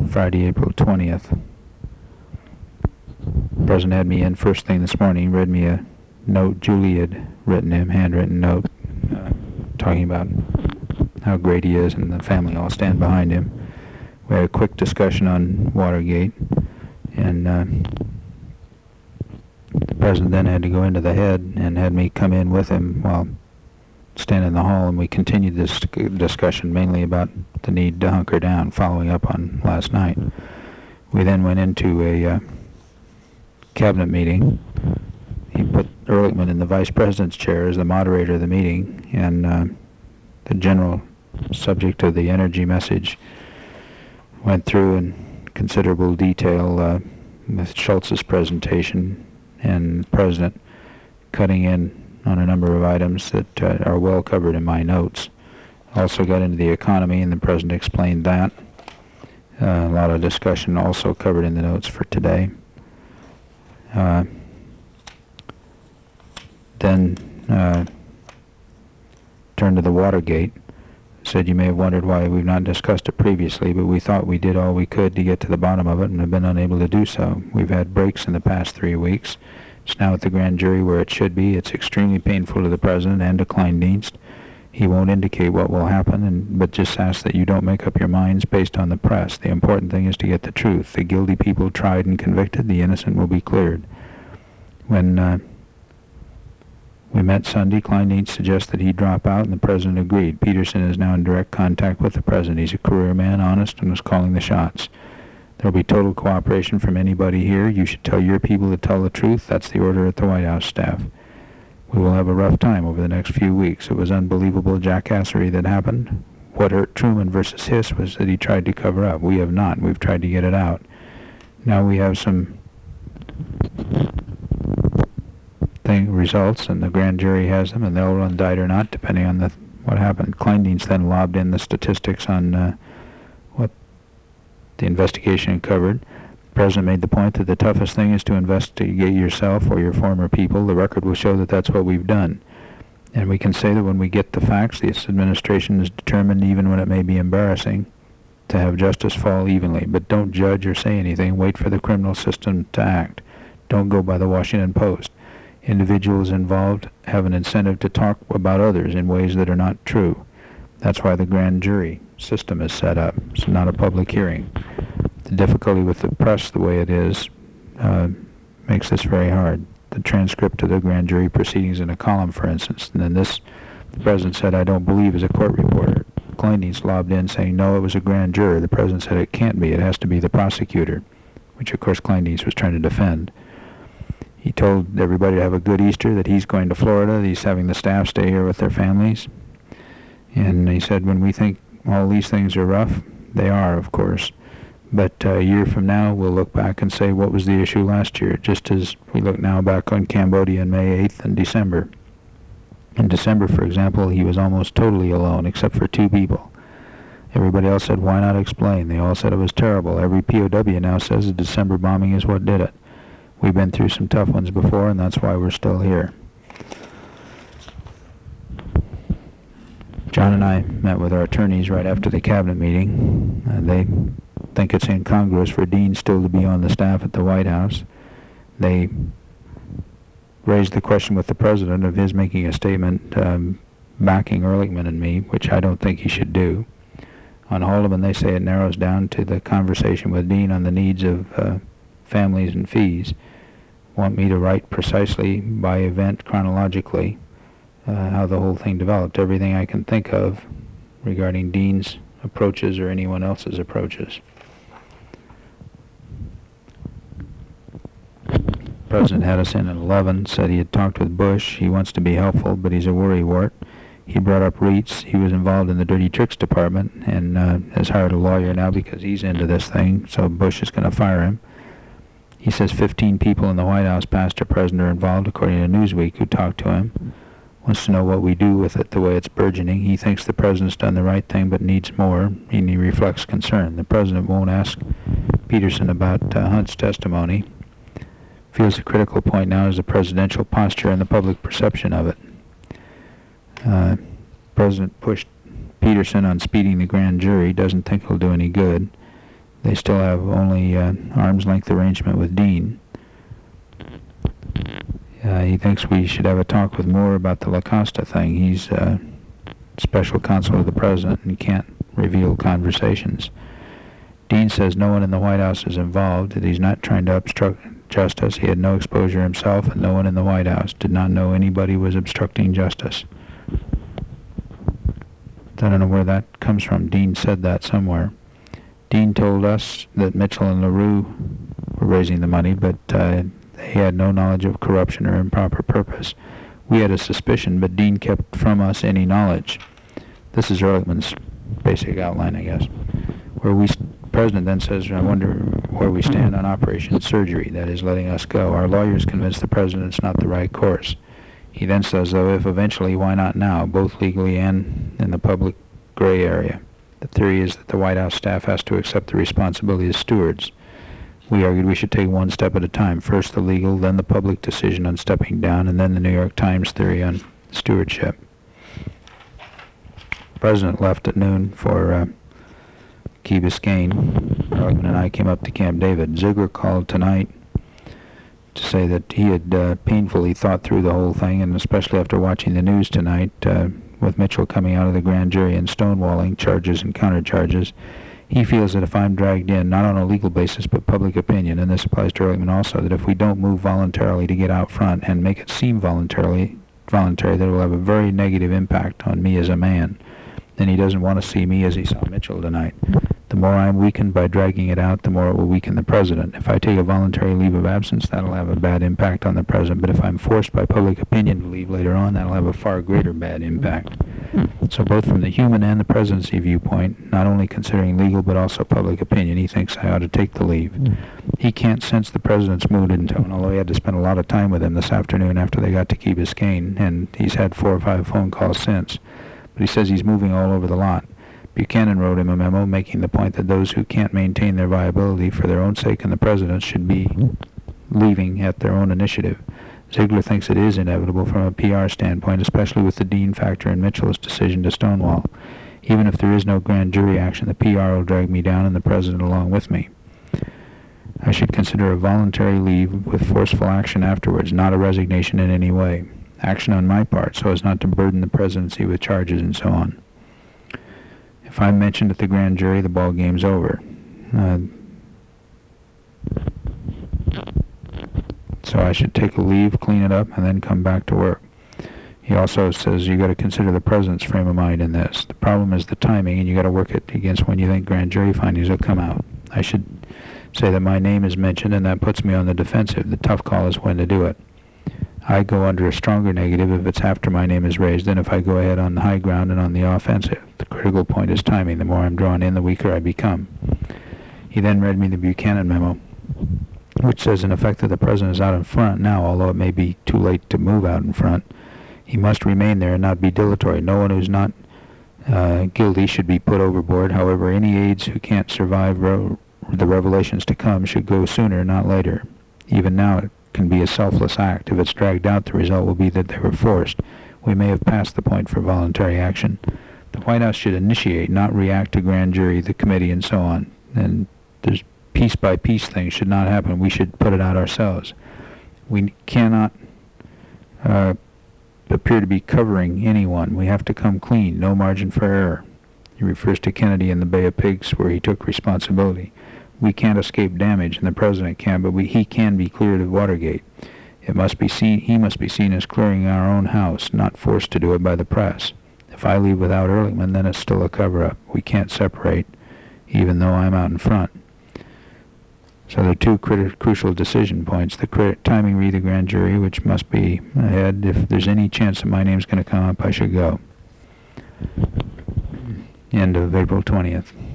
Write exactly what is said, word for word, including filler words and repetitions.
Friday, April twentieth. The President had me in first thing this morning, read me a note Julie had written him, handwritten note, uh, talking about how great he is and the family all stand behind him. We had a quick discussion on Watergate, and uh, the President then had to go into the head and had me come in with him while stand in the hall, and we continued this discussion mainly about the need to hunker down, following up on last night. We then went into a uh, cabinet meeting. He put Ehrlichman in the vice president's chair as the moderator of the meeting, and uh, the general subject of the energy message went through in considerable detail uh, with Schultz's presentation and the President cutting in on a number of items that uh, are well covered in my notes. Also got into the economy, and the President explained that. Uh, a lot of discussion also covered in the notes for today. Uh, then uh, turned to the Watergate. Said, you may have wondered why we've not discussed it previously, but we thought we did all we could to get to the bottom of it and have been unable to do so. We've had breaks in the past three weeks. It's now at the grand jury where it should be. It's extremely painful to the President and to Kleindienst. He won't indicate what will happen, and, but just asks that you don't make up your minds based on the press. The important thing is to get the truth. The guilty people tried and convicted. The innocent will be cleared. When uh, we met Sunday, Kleindienst suggested he drop out, and the President agreed. Peterson is now in direct contact with the President. He's a career man, honest, and was calling the shots. There will be total cooperation from anybody here. You should tell your people to tell the truth. That's the order at the White House staff. We will have a rough time over the next few weeks. It was unbelievable jackassery that happened. What hurt Truman versus Hiss was that he tried to cover up. We have not. We've tried to get it out. Now we have some thing results, and the grand jury has them, and they'll indict or not, depending on the what happened. Kleindienst then lobbed in the statistics on uh, what the investigation uncovered. The President made the point that the toughest thing is to investigate yourself or your former people. The record will show that that's what we've done. And we can say that when we get the facts, this administration is determined, even when it may be embarrassing, to have justice fall evenly. But don't judge or say anything. Wait for the criminal system to act. Don't go by the Washington Post. Individuals involved have an incentive to talk about others in ways that are not true. That's why the grand jury system is set up. It's not a public hearing. The difficulty with the press the way it is uh, makes this very hard. The transcript of the grand jury proceedings in a column, for instance, and then this, the President said, I don't believe is a court reporter. Kleindienst lobbed in saying, no, it was a grand juror. The President said it can't be. It has to be the prosecutor, which of course Kleindienst was trying to defend. He told everybody to have a good Easter, that he's going to Florida, that he's having the staff stay here with their families. And he said, when we think all these things are rough, they are, of course. But uh, a year from now, we'll look back and say, what was the issue last year? Just as we look now back on Cambodia on May eighth and December. In December, for example, he was almost totally alone, except for two people. Everybody else said, why not explain? They all said it was terrible. Every P O W now says the December bombing is what did it. We've been through some tough ones before, and that's why we're still here. John and I met with our attorneys right after the cabinet meeting. Uh, they think it's incongruous for Dean still to be on the staff at the White House. They raised the question with the President of his making a statement um, backing Ehrlichman and me, which I don't think he should do. On Haldeman, they say it narrows down to the conversation with Dean on the needs of uh, families and fees. Want me to write precisely by event chronologically uh, how the whole thing developed, everything I can think of regarding Dean's approaches or anyone else's approaches. The President had us in at eleven, said he had talked with Bush. He wants to be helpful, but he's a worrywart. He brought up Reitz. He was involved in the dirty tricks department and uh, has hired a lawyer now because he's into this thing, so Bush is going to fire him. He says fifteen people in the White House, past or present, are involved, according to Newsweek, who talked to him. Wants to know what we do with it, the way it's burgeoning. He thinks the President's done the right thing but needs more, and he reflects concern. The President won't ask Peterson about uh, Hunt's testimony. Feels the critical point now is the presidential posture and the public perception of it. Uh, President pushed Peterson on speeding the grand jury, doesn't think he'll do any good. they still have only uh, arm's length arrangement with Dean. Uh, he thinks we should have a talk with Moore about the La Costa thing. He's uh, special counsel to the president and can't reveal conversations. Dean says no one in the White House is involved, that he's not trying to obstruct justice. He had no exposure himself, and no one in the White House did not know anybody was obstructing justice. I don't know where that comes from. Dean said that somewhere. Dean told us that Mitchell and LaRue were raising the money, but uh, they had no knowledge of corruption or improper purpose. We had a suspicion, but Dean kept from us any knowledge. This is Ehrlichman's basic outline, I guess, where we... The president then says, I wonder where we stand on Operation Surgery, that is, letting us go. Our lawyers convinced the president it's not the right course. He then says, though, if eventually, why not now, both legally and in the public gray area? The theory is that the White House staff has to accept the responsibility as stewards. We argued we should take one step at a time, first the legal, then the public decision on stepping down, and then the New York Times theory on stewardship. The president left at noon for... Uh, Key Biscayne. Ehrlichman and I came up to Camp David. Ziegler called tonight to say that he had uh, painfully thought through the whole thing, and especially after watching the news tonight, uh, with Mitchell coming out of the grand jury and stonewalling charges and countercharges, he feels that if I'm dragged in, not on a legal basis, but public opinion, and this applies to Ehrlichman also, that if we don't move voluntarily to get out front and make it seem voluntarily, voluntary, that it will have a very negative impact on me as a man. And he doesn't want to see me as he saw Mitchell tonight. The more I'm weakened by dragging it out, the more it will weaken the president. If I take a voluntary leave of absence, that'll have a bad impact on the president. But if I'm forced by public opinion to leave later on, that'll have a far greater bad impact. So both from the human and the presidency viewpoint, not only considering legal but also public opinion, he thinks I ought to take the leave. He can't sense the president's mood in tone, although he had to spend a lot of time with him this afternoon after they got to Key Biscayne, and he's had four or five phone calls since. But he says he's moving all over the lot. Buchanan wrote him a memo making the point that those who can't maintain their viability for their own sake and the president's should be leaving at their own initiative. Ziegler thinks it is inevitable from a P R standpoint, especially with the Dean factor in Mitchell's decision to stonewall. Even if there is no grand jury action, the P R will drag me down and the president along with me. I should consider a voluntary leave with forceful action afterwards, not a resignation in any way. Action on my part, so as not to burden the presidency with charges and so on. If I'm mentioned at the grand jury, the ball game's over. Uh, so I should take a leave, clean it up, and then come back to work. He also says you got to consider the president's frame of mind in this. The problem is the timing, and you got to work it against when you think grand jury findings will come out. I should say that my name is mentioned, and that puts me on the defensive. The tough call is when to do it. I go under a stronger negative if it's after my name is raised than if I go ahead on the high ground and on the offensive. The critical point is timing. The more I'm drawn in, the weaker I become. He then read me the Buchanan memo, which says in effect that the president is out in front now, although it may be too late to move out in front. He must remain there and not be dilatory. No one who's not uh, guilty should be put overboard. However, any aides who can't survive re- the revelations to come should go sooner, not later. Even now, it can be a selfless act. If it's dragged out, the result will be that they were forced. We may have passed the point for voluntary action. The White House should initiate, not react to grand jury, the committee, and so on. And there's piece-by-piece things should not happen. We should put it out ourselves. We cannot uh, appear to be covering anyone. We have to come clean, no margin for error. He refers to Kennedy and the Bay of Pigs, where he took responsibility. We can't escape damage, and the president can, but we, he can be cleared of Watergate. It must be seen. He must be seen as clearing our own house, not forced to do it by the press. If I leave without Ehrlichman, then it's still a cover-up. We can't separate, even though I'm out in front. So there are two criti- crucial decision points. The crit- timing re the grand jury, which must be ahead. If there's any chance that my name's going to come up, I should go. End of April twentieth.